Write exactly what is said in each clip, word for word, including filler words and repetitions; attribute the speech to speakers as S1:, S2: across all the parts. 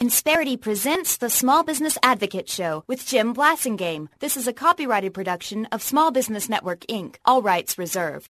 S1: Insperity presents the Small Business Advocate Show with Jim Blasingame. This is a copyrighted production of Small Business Network, Incorporated. All rights reserved.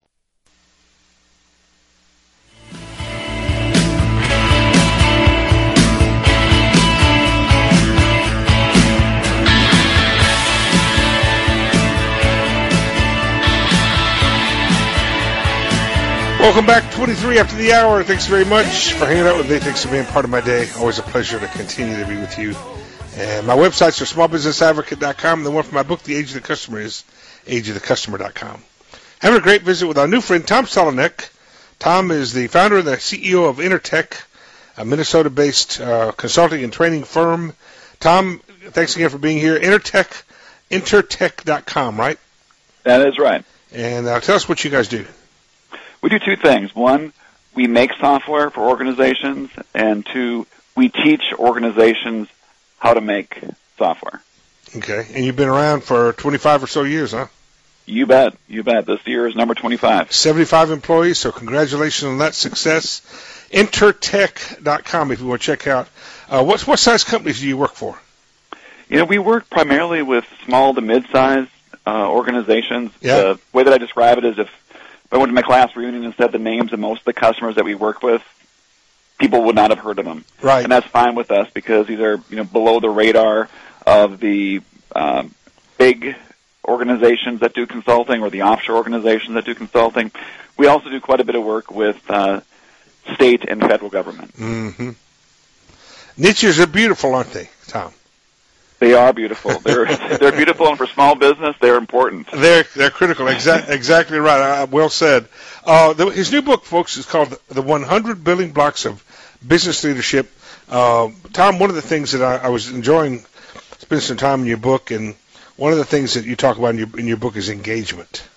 S2: Welcome back, twenty-three after the hour. Thanks very much for hanging out with me. Thanks for being part of my day. Always a pleasure to continue to be with you. And my websites are small business advocate dot com. The one for my book, The Age of the Customer, is age of the customer dot com. Having a great visit with our new friend, Tom Solonek. Tom is the founder and the C E O of Intertech, a Minnesota-based uh, consulting and training firm. Tom, thanks again for being here. Intertech, intertech dot com, right?
S3: That is right.
S2: And uh, tell us what you guys do.
S3: We do two things. One, we make software for organizations, and two, we teach organizations how to make software.
S2: Okay, and you've been around for twenty-five or so years, huh?
S3: You bet. You bet. This year is number twenty-five.
S2: seventy-five employees, so congratulations on that success. intertech dot com if you want to check out. Uh, what, what size companies do you work for?
S3: You know, we work primarily with small to mid-sized uh, organizations.
S2: Yeah.
S3: The way that I describe it is if If I went to my class reunion and said the names of most of the customers that we work with, people would not have heard of them.
S2: Right.
S3: And that's fine with us because these are, you know, below the radar of the um, big organizations that do consulting or the offshore organizations that do consulting. We also do quite a bit of work with uh, state and federal government.
S2: Mm-hmm. Niches are beautiful, aren't they, Tom?
S3: They are beautiful. They're they're beautiful, and for small business, they're important.
S2: They're they're critical. Exactly, exactly right. Uh, well said. Uh, the, his new book, folks, is called "The one hundred Building Blocks of Business Leadership." Uh, Tom, one of the things that I, I was enjoying spending some time in your book, and one of the things that you talk about in your in your book is engagement.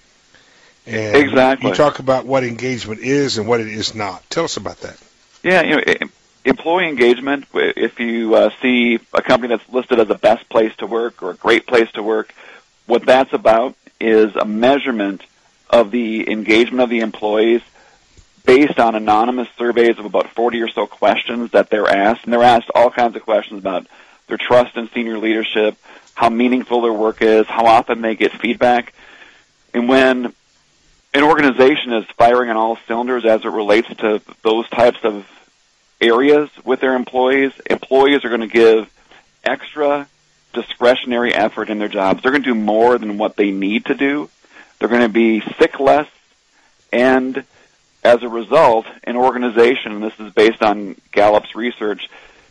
S2: And
S3: exactly.
S2: You talk about what engagement is and what it is not. Tell us about that.
S3: Yeah, you know. It, Employee engagement, if you uh, see a company that's listed as a best place to work or a great place to work, what that's about is a measurement of the engagement of the employees based on anonymous surveys of about forty or so questions that they're asked. And they're asked all kinds of questions about their trust in senior leadership, how meaningful their work is, how often they get feedback. And when an organization is firing on all cylinders as it relates to those types of areas with their employees, employees are going to give extra discretionary effort in their jobs. They're going to do more than what they need to do. They're going to be sick less, and as a result, an organization, and this is based on Gallup's research,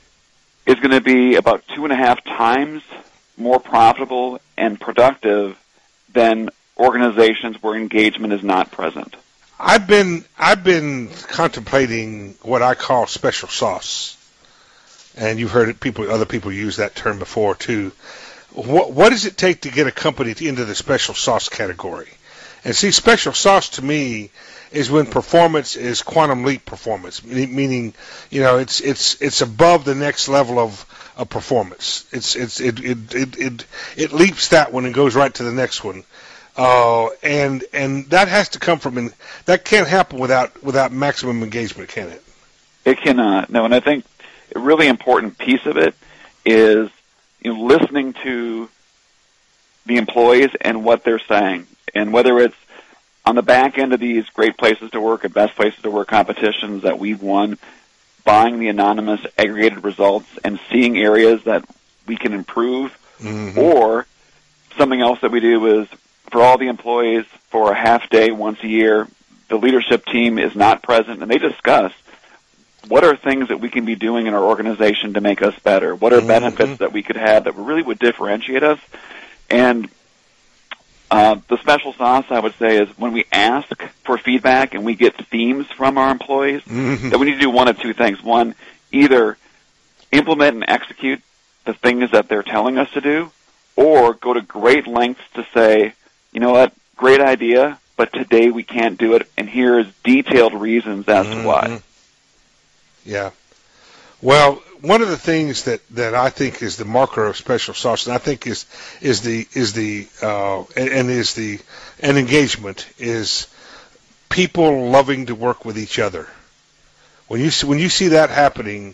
S3: is going to be about two and a half times more profitable and productive than organizations where engagement is not present.
S2: I've been I've been contemplating what I call special sauce, and you've heard it, people other people use that term before too. What what does it take to get a company into the special sauce category? And see, special sauce to me is when performance is quantum leap performance, meaning you know it's it's it's above the next level of, of performance. It's it's it it, it it it leaps that one and goes right to the next one. Uh, and and that has to come from, that can't happen without without maximum engagement, can it?
S3: It cannot. No, and I think a really important piece of it is you know, listening to the employees and what they're saying, and whether it's on the back end of these great places to work and best places to work competitions that we've won, buying the anonymous aggregated results and seeing areas that we can improve, mm-hmm. or something else that we do is for all the employees for a half day once a year, the leadership team is not present, and they discuss what are things that we can be doing in our organization to make us better? What are mm-hmm. benefits that we could have that really would differentiate us? And uh, the special sauce, I would say, is when we ask for feedback and we get themes from our employees, mm-hmm. that we need to do one of two things. One, either implement and execute the things that they're telling us to do, or go to great lengths to say, you know what, great idea, but today we can't do it, and here's detailed reasons as
S2: mm-hmm.
S3: to why.
S2: Yeah. Well, one of the things that, that I think is the marker of special sauce, and I think is is the is the uh, and, and is the and engagement is people loving to work with each other. When you see, when you see that happening,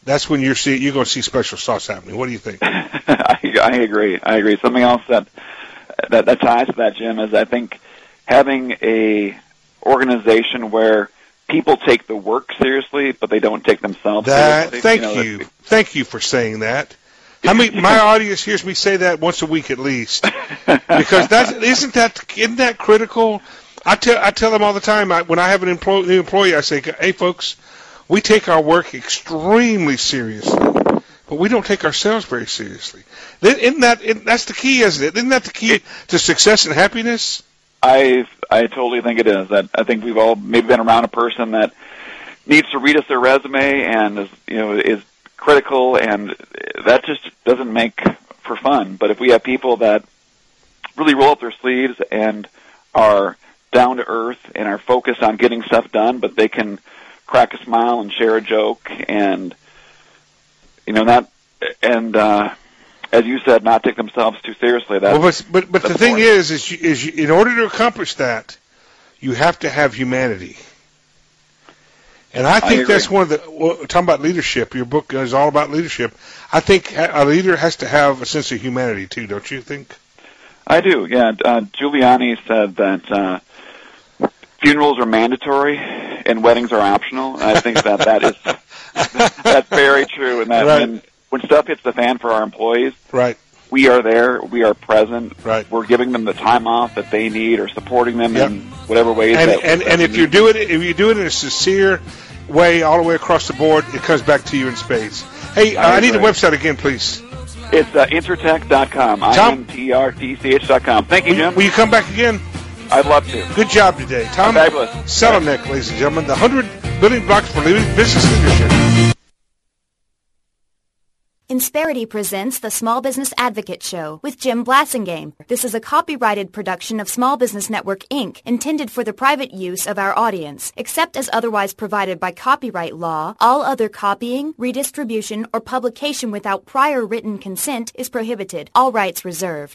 S2: that's when you're see you're going to see special sauce happening. What do you think?
S3: I, I agree. I agree. Something else that, that that ties to that, Jim, is I think having a organization where people take the work seriously, but they don't take themselves
S2: that,
S3: seriously.
S2: Thank
S3: you. Know,
S2: you. Thank you for saying that. I mean, my audience hears me say that once a week at least, because that's isn't that isn't that critical? I tell I tell them all the time. I, when I have an employee, new employee, I say, "Hey, folks, we take our work extremely seriously, but we don't take ourselves very seriously." Isn't that isn't, that's the key, isn't it? Isn't that the key to success and happiness?
S3: I I totally think it is. That I think we've all maybe been around a person that needs to read us their resume and is you know is critical, and that just doesn't make for fun. But if we have people that really roll up their sleeves and are down to earth and are focused on getting stuff done, but they can crack a smile and share a joke, and you know that, and uh, as you said, not take themselves too seriously. That's,
S2: well, but but, but the thing
S3: important.
S2: is, is, you, is you, in order to accomplish that, you have to have humanity. And I think
S3: I
S2: that's one of the, well, talking about leadership, your book is all about leadership. I think a leader has to have a sense of humanity, too, don't you think?
S3: I do, yeah. Uh, Giuliani said that uh, funerals are mandatory and weddings are optional. And I think that that is, that's very true. And that
S2: right.
S3: when, when stuff hits the fan for our employees,
S2: right.
S3: we are there, we are present,
S2: right.
S3: we're giving them the time off that they need or supporting them
S2: yep.
S3: in whatever ways.
S2: And,
S3: that,
S2: and,
S3: that
S2: and if you do it, if you do it in a sincere way, all the way across the board, it comes back to you in spades. Hey, I, uh, I need the website again, please.
S3: It's uh, intertech dot com. I N T R T C H dot com. Thank you,
S2: will,
S3: Jim.
S2: Will you come back again?
S3: I'd love to.
S2: Good job today. Tom Selenek, ladies and gentlemen, the one hundred Building Blocks for Business Leadership.
S1: Insperity presents the Small Business Advocate Show with Jim Blasingame. This is a copyrighted production of Small Business Network, Incorporated, intended for the private use of our audience. Except as otherwise provided by copyright law, all other copying, redistribution, or publication without prior written consent is prohibited. All rights reserved.